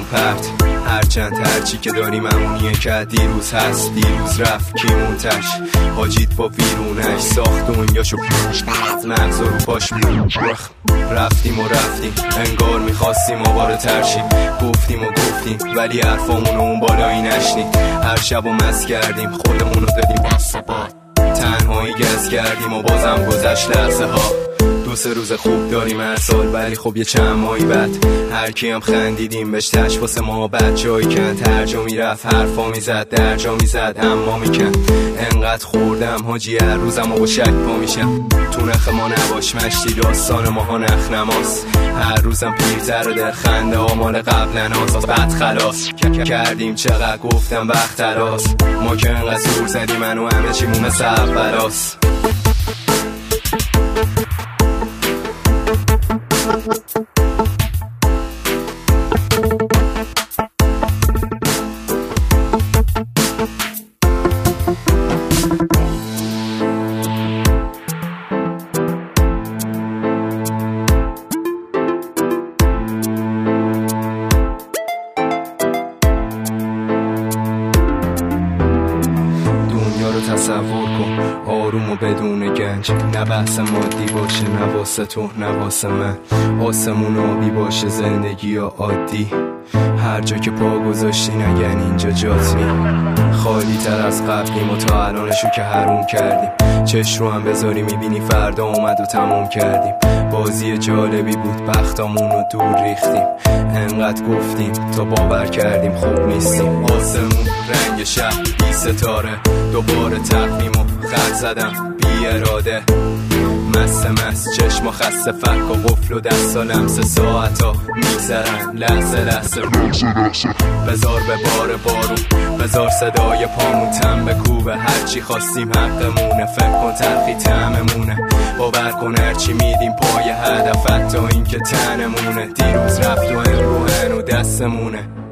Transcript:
پرت، هرچند هرچی که داریم همونیه که دیروز هست، دیروز رفت کی مونتش، حاجیت با ویرونش ساخت دنیاشو پوش از مغز رو پاش رفتیم انگار میخواستیم آواره ترشیم، گفتیم ولی حرفامونو اون بالایی نشنید، هر شب و مس کردیم خودمونو دادیم باستاباد، تنهایی گز کردیم و بازم گذشت لحظه ها، 2-3 روز خوب داریم هر سال ولی خب یه چند ماهی بعد هر کی هم خندیدیم بهش تش واسه ما بچه‌ای کن، ترجا میرفت حرفا میزد درجا میزد اما میکن، انقدر خوردم حاجی هر روزم و با شک پا میشم، تو نخ ما نباش مشتی داستان ماها نخ نماست، هر روزم پیرتر در خنده آمال قبلن هاست، بعد خلاص کردیم چقدر گفتم وقت تراس، ما که انقدر زور زدیم منو همه چیمون مثل اولاست. تصور کن آروم و بدون گنج، نه بحث مادی باشه نه واسه تو نه واسه من، آسمون آبی باشه زندگی یا عادی، هر جا که پا گذاشتی نگن اینجا جات نی، خالی تر از قبلیم و تا الانشو که حروم کردیم، چش رو هم بذاری میبینی فردا اومد و تموم کردیم، بازی جالبی بود بختامون رو دور ریختیم، انقدر گفتیم تا باور کردیم خوب نیستیم، آسمون رنگ شب بی ستاره، دوباره تقویم و خط زدم بی اراده، مست چشم و خسته فک و قفل و دست و لمس ساعتا میگذرن لحظه بذار به بار بارون، بذار صدای پامون تن بکوبه، هرچی خواستیم حقمونه، فکر کن تلخی طعممونه، باور کن هرچی میدیم پای هدف حتی این که تنمونه، دیروز رفت و امروز هنو دستمونه.